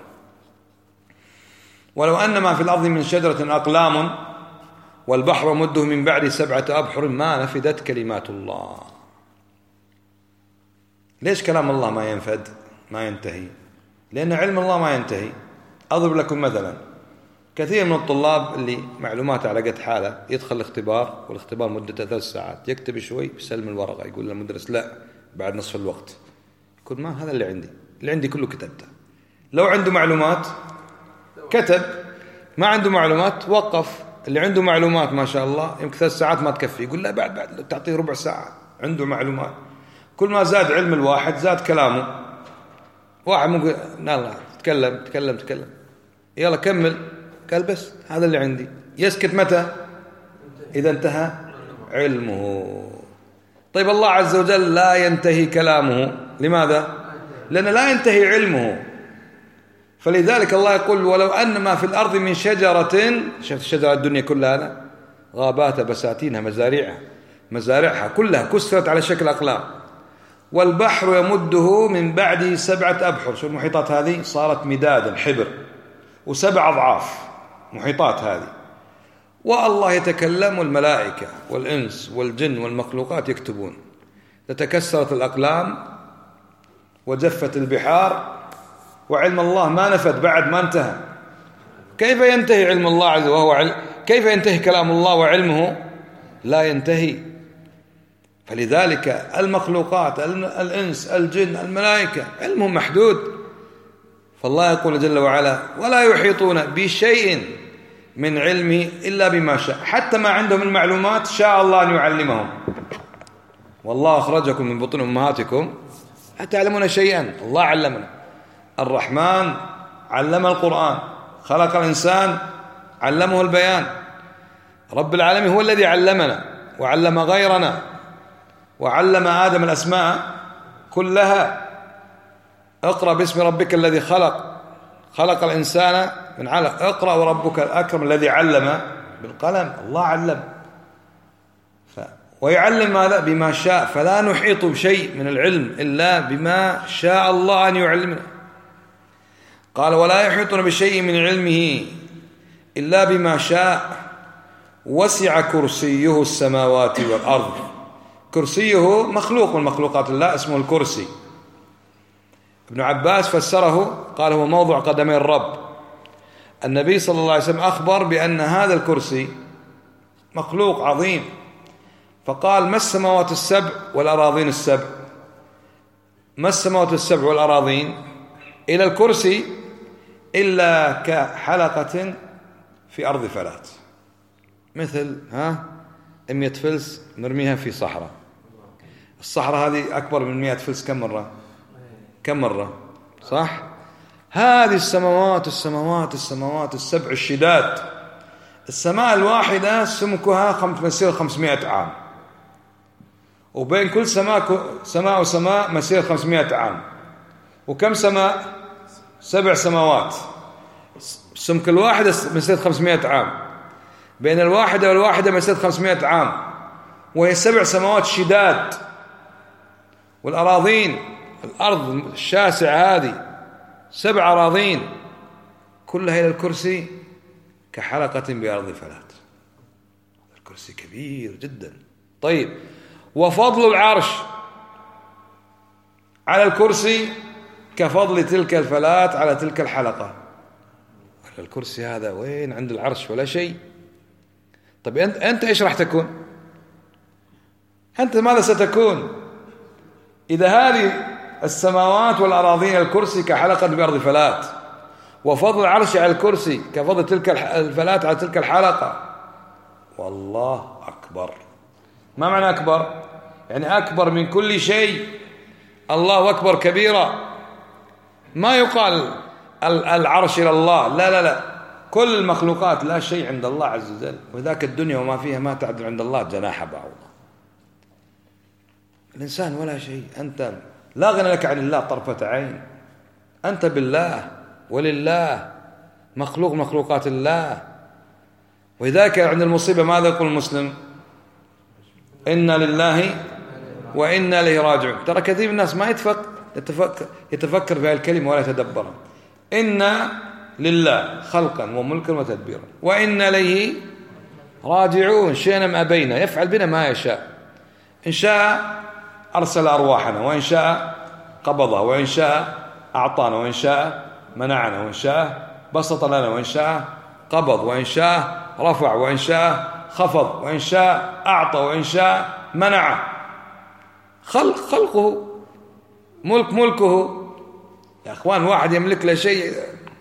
ولو أن ما في الأرض من شجرة أقلام والبحر مده من بعد سبعة أبحر ما نفدت كلمات الله. ليش كلام الله ما ينفد ما ينتهي؟ لأن علم الله ما ينتهي. أضرب لكم مثلا، كثير من الطلاب اللي معلومات على قد حاله يدخل الاختبار والاختبار مدته ثلاث ساعات، يكتب شوي بيسلم الورقة، يقول للمدرس لا بعد نصف الوقت. يقول ما هذا اللي عندي، اللي عندي كله كتبته. لو عنده معلومات كتب، ما عنده معلومات وقف. اللي عنده معلومات ما شاء الله يمكن ثلاث ساعات ما تكفي، يقول لا بعد بعد تعطيه ربع ساعة، عنده معلومات. كل ما زاد علم الواحد زاد كلامه. واحد ممكن يلا تكلم تكلم تكلم يلا كمل، قال بس هذا اللي عندي. يسكت متى؟ إذا انتهى علمه. طيب الله عز وجل لا ينتهي كلامه، لماذا؟ لأن لا ينتهي علمه. فلذلك الله يقول ولو أن ما في الأرض من شجرة، شفت شجرة الدنيا كلها هذا غابات بساتينها مزارعها مزارعها كلها كسرت على شكل أقلام، والبحر يمده من بعده سبعة أبحر. شو المحيطات هذه؟ صارت مدادا حبر وسبع أضعاف محيطات هذه. والله يتكلم والملائكة والإنس والجن والمخلوقات يكتبون. تتكسرت الأقلام وجفت البحار وعلم الله ما نفد بعد ما انتهى. كيف ينتهي علم الله عز وجل وهو علم؟ كيف ينتهي كلام الله وعلمه لا ينتهي؟ فلذلك المخلوقات الإنس الجن الملائكة علمهم محدود. فالله يقول جل وعلا ولا يحيطون بشيء من علمه إلا بما شاء، حتى ما عندهم المعلومات شاء الله أن يعلمهم. والله أخرجكم من بطون أمهاتكم لا تعلمون شيئا، الله علمنا. الرحمن علم القرآن، خلق الإنسان علمه البيان. رب العالمين هو الذي علمنا وعلم غيرنا، وعلم آدم الأسماء كلها. اقرأ باسم ربك الذي خلق، خلق الإنسان من علق. اقرأ وربك الأكرم الذي علم بالقلم، الله علم. ف... ويعلم ماذا؟ بما شاء. فلا نحيط بشيء من العلم إلا بما شاء الله أن يعلمنا. قال ولا يحيطون بشيء من علمه إلا بما شاء وسع كرسيه السماوات والأرض. كرسيه مخلوق من مخلوقات الله اسمه الكرسي. ابن عباس فسره قال هو موضع قدمي الرب. النبي صلى الله عليه وسلم أخبر بأن هذا الكرسي مخلوق عظيم، فقال ما السماوات السبع والأراضين السبع؟ ما السماوات السبع والأراضين إلى الكرسي إلا كحلقة في أرض فلات، مثل ها مئة فلس نرميها في صحراء. الصحراء هذه أكبر من مئة فلس كم مرة؟ كم مرة؟ صح؟ هذه السماوات السماوات السماوات السبع الشداد، السماء الواحدة سمكها مسير خمسمائة عام، وبين كل سماء سماء وسماء مسير خمسمائة عام. وكم سماء؟ سبع سماوات، السمك الواحدة مسير خمسمائة عام، بين الواحدة والواحدة مسير خمسمائة عام، وهي سبع سماوات شداد. والأراضين الأرض الشاسعة هذه سبع أراضين كلها إلى الكرسي كحلقة بأرض فلات. الكرسي كبير جدا. طيب وفضل العرش على الكرسي كفضل تلك الفلات على تلك الحلقة. الكرسي هذا وين عند العرش ولا شيء. طيب أنت أنت إيش راح تكون؟ أنت ماذا ستكون إذا هذه السماوات والأراضين الكرسي كحلقة بأرض فلات، وفضل العرش على الكرسي كفضل تلك الفلات على تلك الحلقة؟ والله أكبر. ما معنى أكبر؟ يعني أكبر من كل شيء. الله أكبر كبيرا. ما يقال العرش إلى الله، لا لا لا، كل المخلوقات لا شيء عند الله عز وجل، وذاك الدنيا وما فيها ما تعدل عند الله جناح بعوضة. الإنسان ولا شيء. أنت لا غنى لك عن الله طرفة عين. أنت بالله ولله، مخلوق مخلوقات الله. ولذلك عند المصيبة ماذا يقول المسلم؟ إنا لله وإنا إليه راجعون. ترى كثير من الناس ما يتفكر يتفكر, يتفكر في هذه الكلمة ولا يتدبرها. إنا لله خلقا وملكا وتدبيرا، وإنا إليه راجعون. شئنا أم أبينا يفعل بنا ما يشاء. إن شاء أرسل أرواحنا، وإن شاء قبضها، وإن شاء أعطانا، وإن شاء منعنا، وإن شاء بسط لنا، وإن شاء قبض، وإن شاء رفع، وإن شاء خفض، وإن شاء أعطى، وإن شاء منع. خلق خلقه، ملك ملكه. يا أخوان واحد يملك له شيء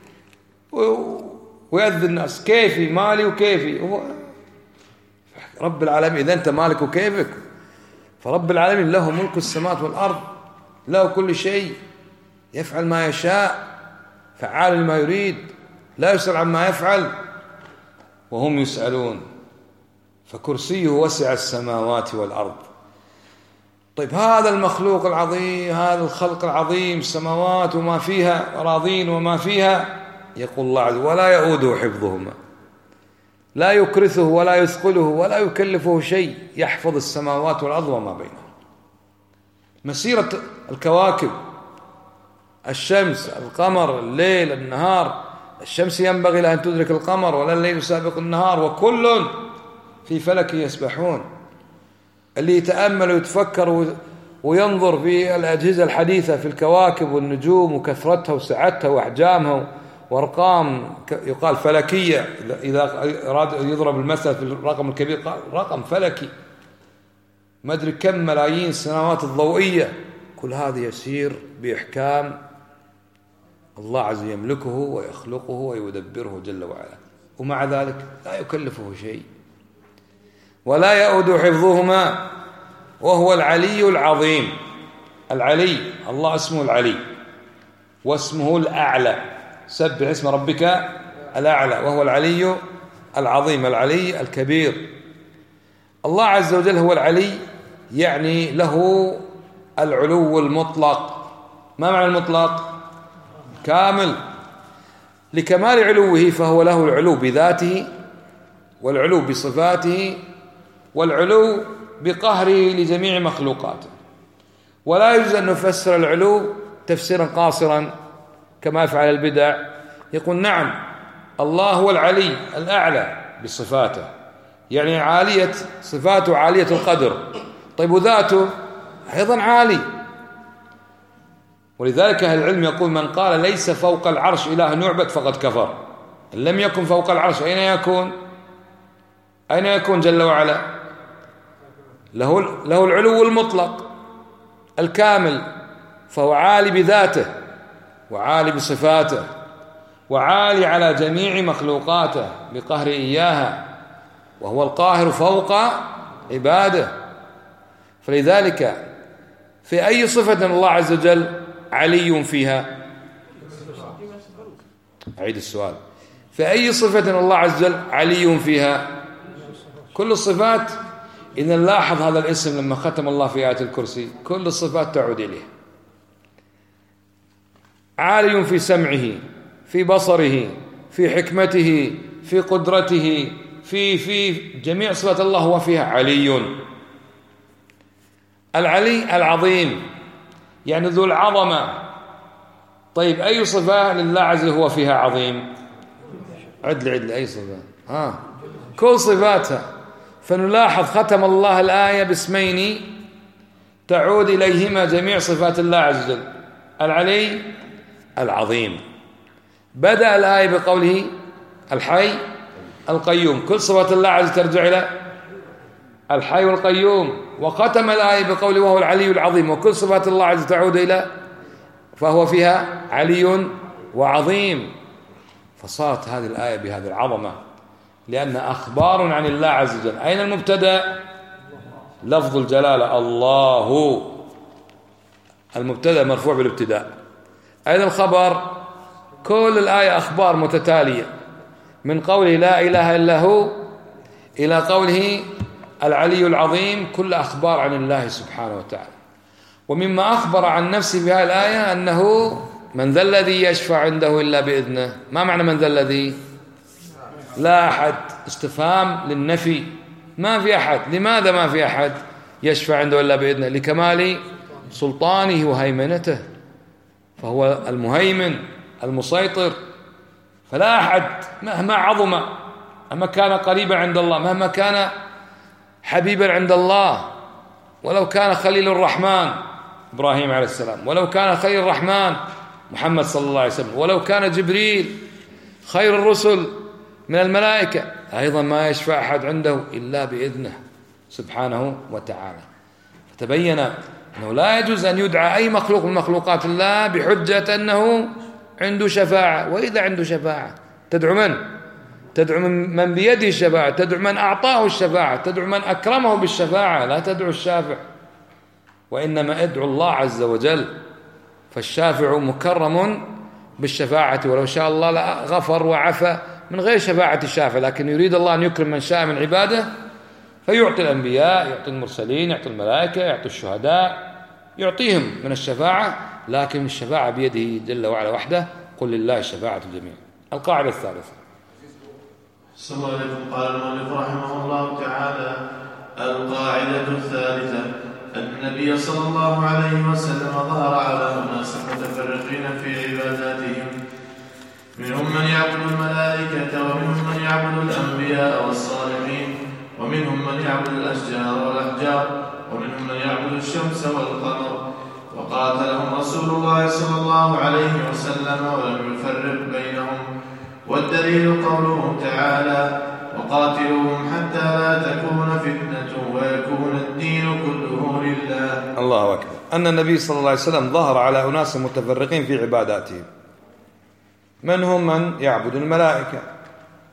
ويأذي الناس كيفي مالي وكيفي. رب العالمين إذا أنت مالك وكيفك، فرب العالمين له ملك السماوات والأرض، له كل شيء، يفعل ما يشاء، فعال لما يريد، لا يسأل عما يفعل وهم يسألون. فكرسيه وسع السماوات والأرض. طيب هذا المخلوق العظيم، هذا الخلق العظيم، السماوات وما فيها، أراضين وما فيها، يقول الله عز وجل ولا يؤوده حفظهما، لا يكرثه ولا يثقله ولا يكلفه شيء، يحفظ السماوات والأرض وما بينهم. مسيرة الكواكب، الشمس، القمر، الليل، النهار. الشمس ينبغي لها أن تدرك القمر، ولا الليل سابق النهار، وكل في فلك يسبحون. اللي يتأمل ويتفكر وينظر في الأجهزة الحديثة في الكواكب والنجوم وكثرتها وسعتها وأحجامها وأرقام يقال فلكية، إذا أراد يضرب المثل في الرقم الكبير قال رقم فلكي، ما أدري كم ملايين السنوات الضوئية. كل هذا يسير بإحكام الله عز وجل، يملكه ويخلقه ويدبره جل وعلا. ومع ذلك لا يكلفه شيء. ولا يؤود حفظهما وهو العلي العظيم. العلي، الله اسمه العلي واسمه الأعلى، سبح اسم ربك الأعلى، وهو العلي العظيم، العلي الكبير. الله عز وجل هو العلي، يعني له العلو المطلق. ما معنى المطلق؟ كامل، لكمال علوه، فهو له العلو بذاته، والعلو بصفاته، والعلو بقهره لجميع مخلوقاته. ولا يجوز أن نفسر العلو تفسيرا قاصرا كما يفعل البدع، يقول نعم الله هو العلي الأعلى بصفاته، يعني عالية صفاته، عالية القدر، طيب وذاته أيضا عالي. ولذلك أهل العلم يقول من قال ليس فوق العرش إله يعبد فقد كفر. إن لم يكن فوق العرش أين يكون؟ أين يكون جل وعلا؟ له, له العلو المطلق الكامل، فهو عالي بذاته وعالي بصفاته وعالي على جميع مخلوقاته بقهر إياها، وهو القاهر فوق عباده. فلذلك في أي صفة الله عز وجل علي فيها؟ أعيد السؤال، في أي صفة الله عز وجل علي فيها؟ كل الصفات. إذا نلاحظ هذا الاسم لما ختم الله في آية الكرسي كل الصفات تعود إليه. عالي في سمعه، في بصره، في حكمته، في قدرته، في في جميع صفات الله هو فيها علي. العلي العظيم يعني ذو العظمة. طيب أي صفة لله عز وجل هو فيها عظيم؟ عدل عدل أي صفة؟ آه. كل صفاتها. فنلاحظ ختم الله الآية باسمين تعود إليهما جميع صفات الله عز وجل، العلي العظيم. بدأ الآية بقوله الحي القيوم، كل صفات الله عز وجل ترجع إلى الحي والقيوم. وختم الآية بقوله وهو العلي العظيم، وكل صفات الله عز وجل تعود إلى فهو فيها علي وعظيم. فصارت هذه الآية بهذه العظمة لأن أخبار عن الله عز وجل. أين المبتدأ؟ لفظ الجلالة الله، المبتدأ مرفوع بالابتداء. أين الخبر؟ كل الآية أخبار متتالية من قوله لا إله إلا هو إلى قوله العلي العظيم، كل أخبار عن الله سبحانه وتعالى. ومما أخبر عن نفسه في هذه الآية أنه من ذا الذي يشفع عنده إلا بإذنه. ما معنى من ذا الذي؟ لا أحد، استفهام للنفي، ما في أحد. لماذا ما في أحد يشفع عنده إلا بإذنه؟ لكمال سلطانه وهيمنته، فهو المهيمن المسيطر. فلا أحد مهما عظم، مهما كان قريبا عند الله، مهما كان حبيبا عند الله، ولو كان خليل الرحمن إبراهيم عليه السلام، ولو كان خليل الرحمن محمد صلى الله عليه وسلم، ولو كان جبريل خير الرسل من الملائكة، أيضا ما يشفع أحد عنده إلا بإذنه سبحانه وتعالى. فتبين أنه لا يجوز أن يدعى أي مخلوق من مخلوقات الله بحجة أنه عنده شفاعة. وإذا عنده شفاعة تدعو من؟ تدعو من بيده الشفاعة، تدعو من أعطاه الشفاعة، تدعو من أكرمه بالشفاعة، لا تدعو الشافع. وإنما ادعو الله عز وجل، فالشافع مكرم بالشفاعة، ولو شاء الله لغفر وعفى من غير شفاعة الشافع، لكن يريد الله أن يكرم من شاء من عباده فيعطي الأنبياء، يعطي المرسلين، يعطي الملائكة، يعطي الشهداء، يعطيهم من الشفاعة، لكن الشفاعة بيده جل وعلا وحده. قل لله الشفاعة جميعا. القاعدة الثالثة. صلى الله عليه وسلم. قال المؤلف رحمه الله تعالى: القاعدة الثالثة أن النبي صلى الله عليه وسلم ظهر على أناس متفرقين في عباداتهم، منهم من يعبد الملائكة، ومنهم من يعبد الأنبياء والصالحين، ومنهم من يعبد الأشجار والأحجار، ومنهم من يعبد الشمس والقمر. وقاتلهم رسول الله صلى الله عليه وسلم ولم يفرق بينهم. والدليل قوله تعالى: وقاتلوهم حتى لا تكون فتنة ويكون الدين كله لله. الله أكبر. أن النبي صلى الله عليه وسلم ظهر على أناس متفرقين في عباداتهم، منهم من يعبد الملائكة،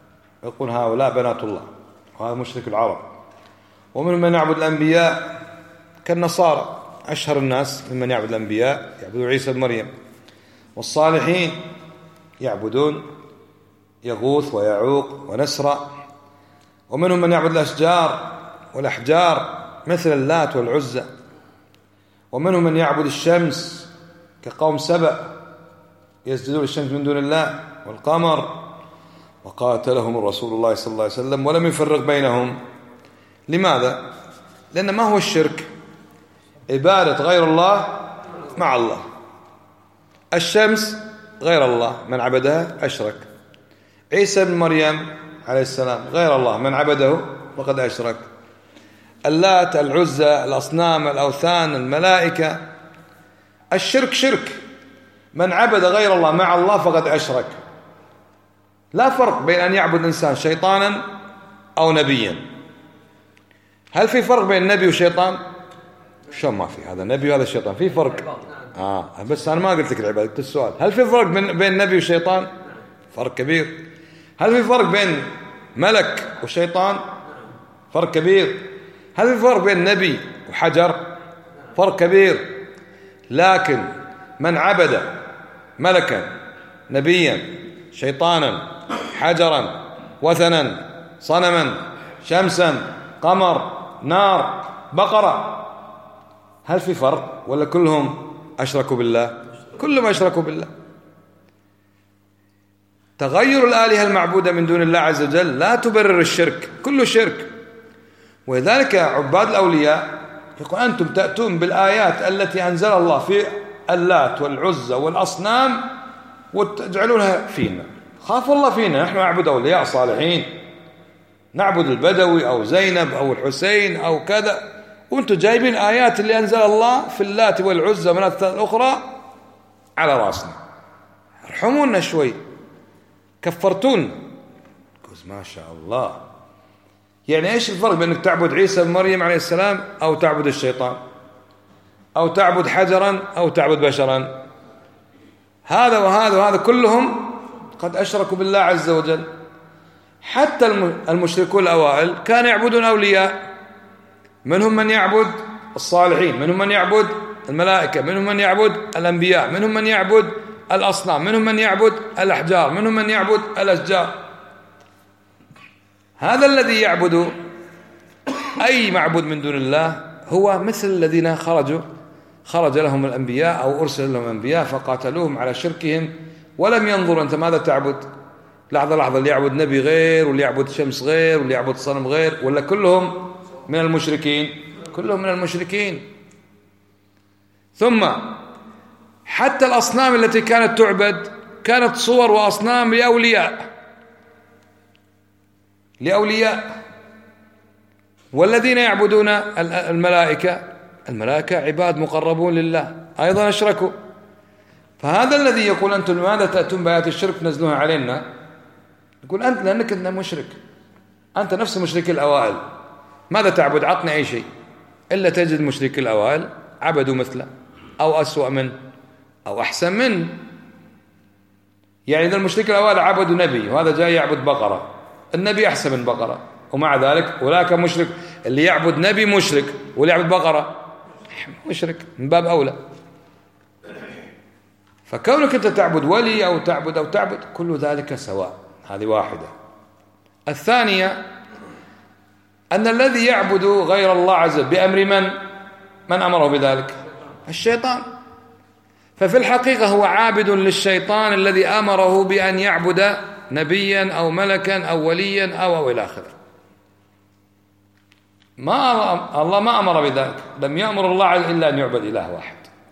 يقول هؤلاء بنات الله، وهذا مشرك العرب. ومنهم من يعبد الأنبياء كالنصارى، أشهر الناس ممن يعبد الأنبياء يعبدون عيسى بن مريم، والصالحين يعبدون يغوث ويعوق ونسرا. ومنهم من يعبد الأشجار والأحجار مثل اللات والعزى. ومنهم من يعبد الشمس كقوم سبأ يسجدون للشمس من دون الله والقمر، وقاتلهم الرسول الله صلى الله عليه وسلم ولم يفرق بينهم. لماذا؟ لأن ما هو الشرك؟ عبادة غير الله مع الله. الشمس غير الله، من عبدها أشرك. عيسى بن مريم عليه السلام غير الله، من عبده فقد أشرك. اللات، العزى، الأصنام، الأوثان، الملائكة، الشرك شرك، من عبد غير الله مع الله فقد أشرك. لا فرق بين أن يعبد إنسان شيطانا أو نبيا. هل في فرق بين نبي وشيطان؟ شو ما في، هذا نبي وهذا شيطان، في فرق. آه بس أنا ما قلت لك العبادة، قلت السؤال هل في فرق بين بين نبي وشيطان؟ فرق كبير. هل في فرق بين ملك وشيطان؟ فرق كبير. هل في فرق بين نبي وحجر؟ فرق كبير. لكن من عبد ملكا، نبيا، شيطانا، حجرا، وثنا، صنما، شمسا، قمر، نار، بقرة، هل في فرق ولا كلهم أشركوا بالله؟ كلهم أشركوا بالله. تغير الآلهة المعبودة من دون الله عز وجل لا تبرر الشرك، كله شرك. ولذلك عباد الأولياء يقول أنتم تأتون بالآيات التي أنزل الله في اللات والعزى والأصنام وتجعلونها فينا. خاف الله فينا، نحن نعبد أولياء صالحين، نعبد البدوي أو زينب أو الحسين أو كذا، وأنتم جايبين آيات اللي أنزل الله في اللات والعزى ومنات الأخرى على رأسنا. ارحمونا شوي، كفرتون. ما شاء الله. يعني إيش الفرق بين أنك تعبد عيسى بن مريم عليه السلام أو تعبد الشيطان أو تعبد حجرا أو تعبد بشرا؟ هذا وهذا وهذا كلهم قد أشركوا بالله عز وجل. حتى المشركون الأوائل كانوا يعبدون أولياء، منهم من يعبد الصالحين، منهم من يعبد الملائكة، منهم من يعبد الأنبياء، منهم من يعبد الأصنام، منهم من يعبد الأحجار، منهم من يعبد الأشجار. هذا الذي يعبد أي معبود من دون الله هو مثل الذين خرجوا خرج لهم الأنبياء أو أرسل لهم الأنبياء فقاتلوهم على شركهم، ولم ينظروا أنت ماذا تعبد. لحظة لحظة، اللي يعبد نبي غير، واللي يعبد شمس غير، واللي يعبد صنم غير، ولا كلهم من المشركين؟ كلهم من المشركين. ثم حتى الأصنام التي كانت تعبد كانت صور وأصنام لأولياء لأولياء والذين يعبدون الملائكة، الملائكة عباد مقربون لله أيضا أشركوا. فهذا الذي يقول أنتم لماذا تأتون بآيات الشرك نزلوها علينا؟ يقول أنت لأنك أنت مشرك، أنت نفس مشرك الأوائل. ماذا تعبد؟ عطني أي شيء، إلا تجد مشرك الأوائل عبدوا مثله أو أسوأ منه أو أحسن منه. يعني إذا المشرك الأوائل عبدوا نبي وهذا جاي يعبد بقرة، النبي أحسن من بقرة، ومع ذلك ولاك مشرك. اللي يعبد نبي مشرك واللي يعبد بقرة مشرك من باب أولى. فكونك أنت تعبد ولي أو تعبد أو تعبد كل ذلك سواء. هذه واحدة. الثانية أن الذي يعبد غير الله عز وجل بأمر من؟ من أمره بذلك؟ الشيطان. ففي الحقيقة هو عابد للشيطان الذي أمره بأن يعبد نبيا أو ملكا أو وليا أو أو إلى آخره. ما الله ما أمر بذلك، لم يأمر الله إلا أن يعبد إله واحد.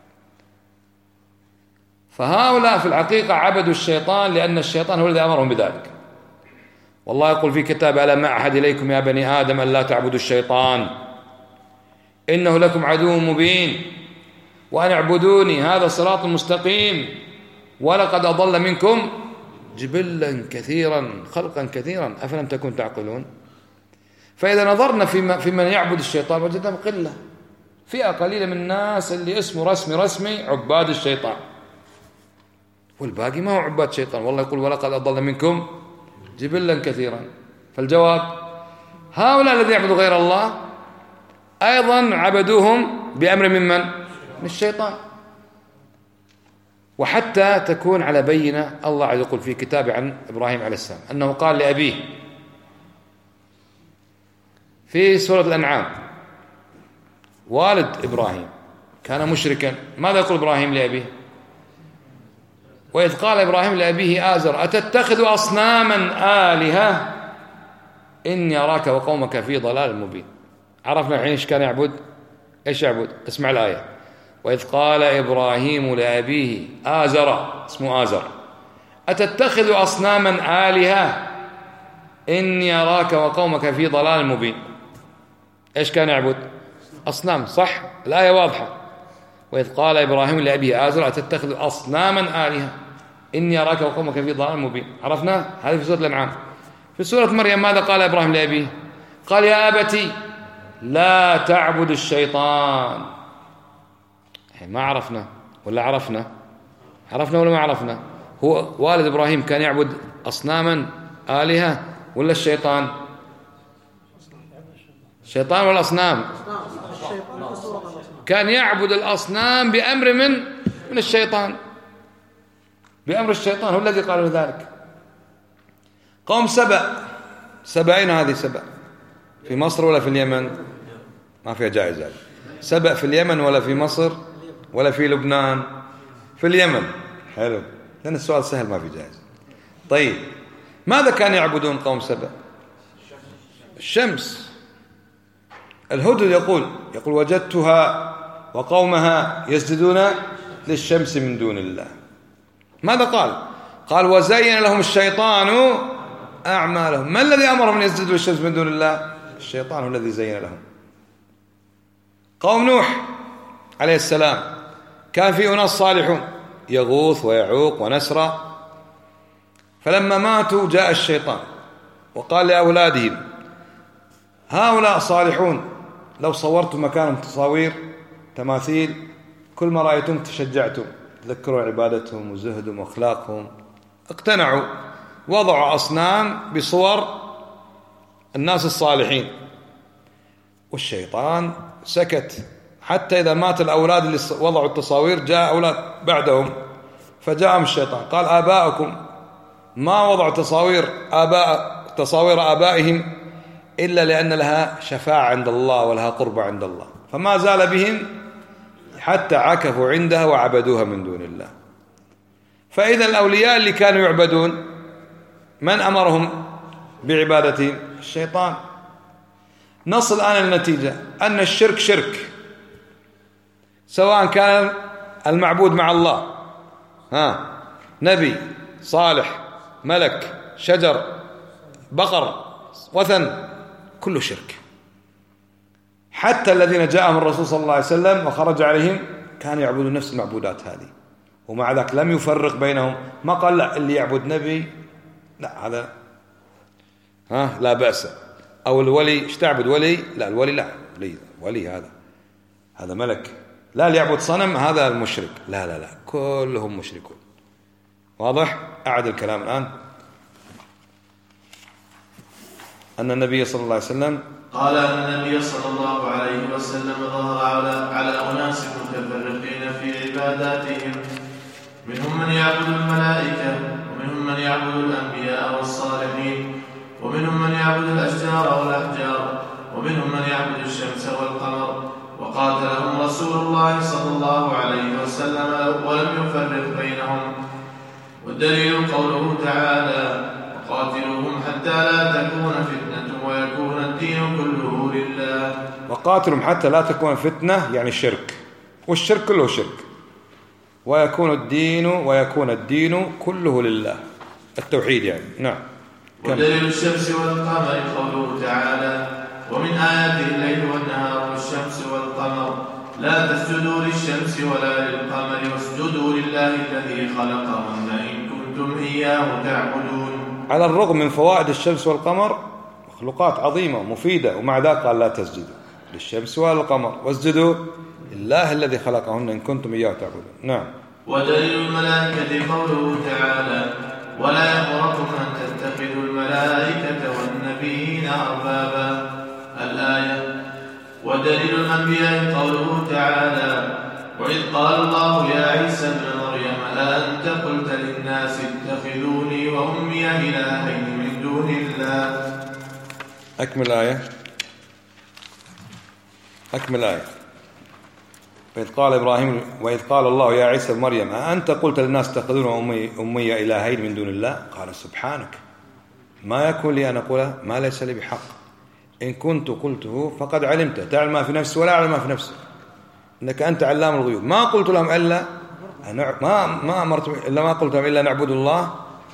فهؤلاء في الحقيقة عبدوا الشيطان لأن الشيطان هو الذي أمرهم بذلك. والله يقول في كتاب: ألم أعهد إليكم يا بني آدم أن لا تعبدوا الشيطان إنه لكم عدو مبين وأن اعبدوني هذا صراط مستقيم ولقد أضل منكم جبلا كثيرا خلقا كثيرا أفلم تكن تعقلون. فإذا نظرنا في, في من يعبد الشيطان وجدنا قلة، فئة قليلة من الناس اللي اسمه رسمي رسمي عباد الشيطان، والباقي ما هو عباد شيطان. والله يقول: ولقد أضل منكم جبلا كثيرا. فالجواب هؤلاء الذين يعبدوا غير الله أيضا عبدوهم بأمر ممن؟ من الشيطان. وحتى تكون على بينة الله عز وجل في كتابه عن إبراهيم عليه السلام أنه قال لأبيه في سورة الأنعام والد إبراهيم كان مشركا، ماذا يقول إبراهيم لأبيه؟ وإذ قال إبراهيم لأبيه آزر أتتخذ أصناما آلهة إني أراك وقومك في ضلال مبين. عرفنا الحين إيش كان يعبد؟ إيش يعبد؟ اسمع الآية. وإذ قال إبراهيم لأبيه آزر، اسمه آزر، أتتخذ أصناما آلهة إني أراك وقومك في ضلال مبين. إيش كان يعبد؟ أصنام، صح؟ الآية واضحة. وإذ قال إبراهيم لأبيه آزر أتتخذ أصناما آلهة إني أراك وقومك في ضلال مبين. عرفنا؟ هذه في سورة الأنعام. في سورة مريم ماذا قال إبراهيم لأبيه؟ قال يا أبتي لا تعبد الشيطان. ما عرفنا ولا عرفنا؟ عرفنا ولا ما عرفنا؟ هو والد إبراهيم كان يعبد أصناما آلهة ولا الشيطان؟ الشيطان ولا الأصنام؟ كان يعبد الأصنام بأمر من من الشيطان، بأمر الشيطان، هو الذي قال ذلك. قوم سبأ، سبأ أين هذه سبأ؟ في مصر ولا في اليمن؟ ما فيها جائزة. سبأ في اليمن ولا في مصر ولا في لبنان؟ في اليمن. حلو، لأن السؤال سهل ما في جائزة. طيب ماذا كان يعبدون قوم سبأ؟ الشمس. الهدهد يقول يقول وجدتها وقومها يسجدون للشمس من دون الله. ماذا قال؟ قال وزين لهم الشيطان أعمالهم. ما الذي أمرهم أن يسجدوا للشمس من دون الله؟ الشيطان هو الذي زين لهم. قوم نوح عليه السلام كان في أناس صالحون يغوث ويعوق ونسرى، فلما ماتوا جاء الشيطان وقال لأولادهم هؤلاء صالحون لو صورتم مكانهم تصاوير تماثيل كل ما رأيتم تشجعتم، تذكروا عبادتهم وزهدهم وأخلاقهم، اقتنعوا، وضعوا أصنام بصور الناس الصالحين. والشيطان سكت حتى إذا مات الأولاد اللي وضعوا التصاوير جاء أولاد بعدهم، فجاءهم الشيطان قال آباؤكم ما وضعوا تصاوير آباء تصاوير آبائهم إلا لأن لها شفاعة عند الله ولها قربة عند الله، فما زال بهم حتى عكفوا عندها وعبدوها من دون الله. فإذا الأولياء اللي كانوا يعبدون من أمرهم بعبادتهم؟ الشيطان. نصل الآن النتيجة أن الشرك شرك، سواء كان المعبود مع الله ها نبي صالح ملك شجر بقر وثن، كله شرك. حتى الذين جاءهم الرسول صلى الله عليه وسلم وخرج عليهم كانوا يعبدون نفس المعبودات هذه، ومع ذلك لم يفرق بينهم. ما قال لا اللي يعبد نبي لا هذا ها لا بأس، أو الولي ايش تعبد ولي؟ لا الولي لا ولي, ولي هذا هذا ملك. لا اللي يعبد صنم هذا المشرك. لا لا لا كلهم مشركون. واضح؟ أعد الكلام الآن. أن النبي صلى الله عليه وسلم قال أن النبي صلى الله عليه وسلم ظهر على, على أناس متفرقين في عباداتهم، منهم من يعبد الملائكة، ومنهم من يعبد الأنبياء والصالحين، ومنهم من يعبد الأشجار والأحجار، ومنهم من يعبد الشمس والقمر. وقاتلهم رسول الله صلى الله عليه وسلم ولم يفرق بينهم. والدليل قوله تعالى وقاتلوهم حتى لا تكون فتنة ويكون الدين كله لله. وقاتلهم حتى لا تكون فتنة يعني الشرك، والشرك كله شرك، ويكون الدين ويكون الدين كله لله، التوحيد يعني. نعم. ودليل الشمس والقمر قوله تعالى ومن آياته الليل والنهار والشمس والقمر لا تسجدوا للشمس ولا للقمر واسجدوا لله الذي خلقهن إن كنتم إياه تعبدون. على الرغم من فوائد الشمس والقمر مخلوقات عظيمة مفيدة، ومع ذلك قال لا تسجدوا للشمس ولا للقمر واسجدوا لله الذي خلقهن إن كنتم إياه تعبدون. نعم. ودليل الملائكة قوله تعالى ولا يأمركم أن تتخذوا الملائكة والنبي نبيين أربابا. الآية. ودليل الأنبياء قوله تعالى: وإذ قال الله يا عيسى ابن مريم أأنت قلت للناس اتخذوني وأمي إلهين من دون الله. أكمل آية أكمل آية وإذ قال إبراهيم وإذ قال الله يا عيسى ابن مريم أأنت قلت للناس اتخذوني وأمي, أمي إلهين من دون الله. قال سبحانك ما يكون لي أن أقول ما ليس لي بحق، إن كنت قلته فقد علمته، تعلم ما في نفسي ولا أعلم ما في نفسك، إنك أنت علام الغيوب. ما قلت لهم إلا ما ما أمرت إلا ما قلت لهم إلا نعبد الله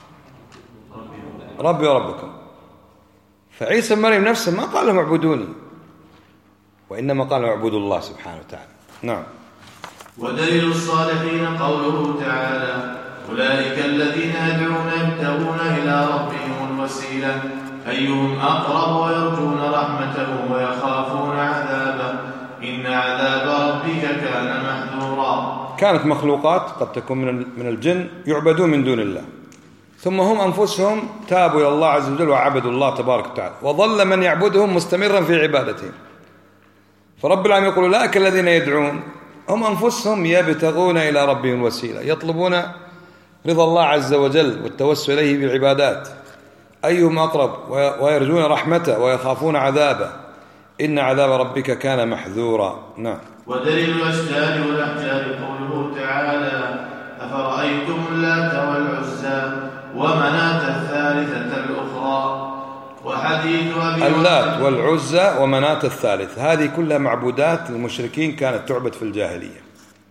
ربي وربكم. فعيسى بن مريم نفسه ما قال لهم اعبدوني، وإنما قال لهم اعبدوا الله سبحانه وتعالى. نعم. ودليل الصالحين قوله تعالى: أولئك الذين يدعون يبتغون إلى ربهم الوسيلة أيهم أقرب ويرجون رحمته ويخافون عذابه إن عذاب ربك كان محذورا. كانت مخلوقات قد تكون من الجن يعبدون من دون الله، ثم هم أنفسهم تابوا إلى الله عز وجل وعبدوا الله تبارك وتعالى، وظل من يعبدهم مستمرا في عبادتهم. فرب العالمين يقول: أولئك الذين يدعون، هم أنفسهم يبتغون إلى ربهم الوسيلة، يطلبون رضا الله عز وجل والتوسل إليه بالعبادات. أيهم أقرب ويرجون رحمته ويخافون عذابه إن عذاب ربك كان محذورا. نعم. ودليل الأشجار والأحجار قوله تعالى: أفرأيتم اللات والعزى ومناة الثالثة الأخرى. وحديث أبي اللات والعزى ومناة الثالث، هذه كلها معبودات المشركين كانت تعبد في الجاهلية.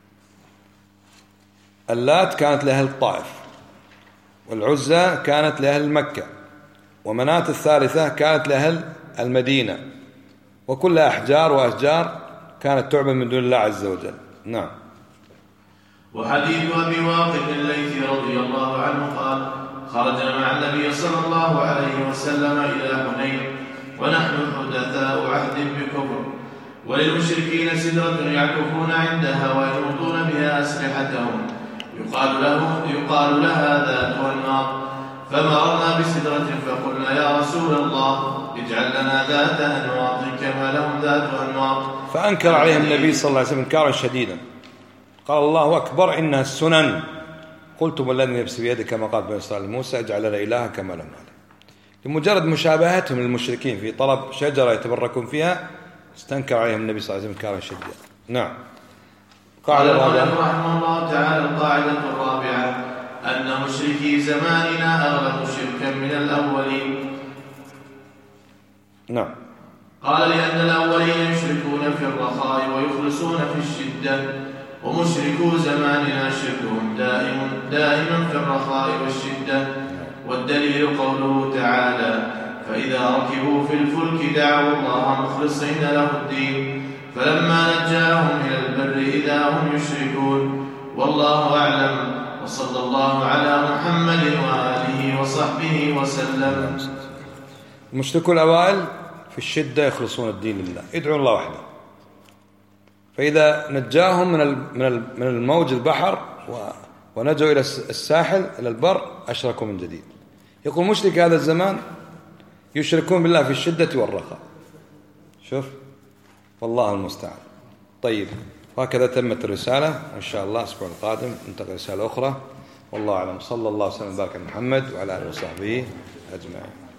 اللات كانت لأهل الطائف، والعزى كانت لأهل مكة، ومناة الثالثة كانت لأهل المدينة، وكلها أحجار وأشجار كانت تعبد من دون الله عز وجل. نعم. وحديث أبي واقد الليثي رضي الله عنه قال: خرجنا مع النبي صلى الله عليه وسلم إلى حنين ونحن حدثاء عهد بكفر، وللمشركين سدرة يعكفون عندها وينوطون بها أسلحتهم يقال له يقال لها ذات أنواط، فمررنا بسدرة فقلنا: يا رسول الله اجعل لنا ذات أنواط كما لهم ذات أنواط. فأنكر عليهم النبي صلى الله عليه وسلم إنكارا شديدا، قال: الله أكبر إنها السنن، قلتم والذي نفسي بيده كما قال بني إسرائيل لموسى اجعل لنا إلها كما لهم عليه. لمجرد مشابهتهم للمشركين في طلب شجرة يتبركون فيها استنكر عليهم النبي صلى الله عليه وسلم إنكارا شديدا. نعم. قال الرابعة رحمه الله تعالى: القاعدة الرابعة أن مشركي زماننا أغلب شركا من الأولين. نعم. قال: لأن الأولين يشركون في الرخاء ويخلصون في الشدة، ومشركو زماننا شركهم دائم دائما في الرخاء والشدة. والدليل قوله تعالى: فإذا ركبوا في الفلك دعوا الله مخلصين له الدين فلما نجاهم إلى البر إذا هم يشركون. والله أعلم، وصلى الله على محمد وآله وصحبه وسلم. المشركون الأوائل في الشدة يخلصون الدين لله، يدعون الله وحده، فإذا نجاهم من من من الموج البحر ونجوا إلى الساحل إلى البر أشركوا من جديد. يقول مشرك هذا الزمان يشركون بالله في الشدة والرخاء. شوف، والله المستعان. طيب، وهكذا تمت الرسالة، وإن شاء الله الأسبوع القادم ننتقل رسالة أخرى. والله أعلم. صلى الله وسلم وبارك على محمد وعلى آله وصحبه أجمعين.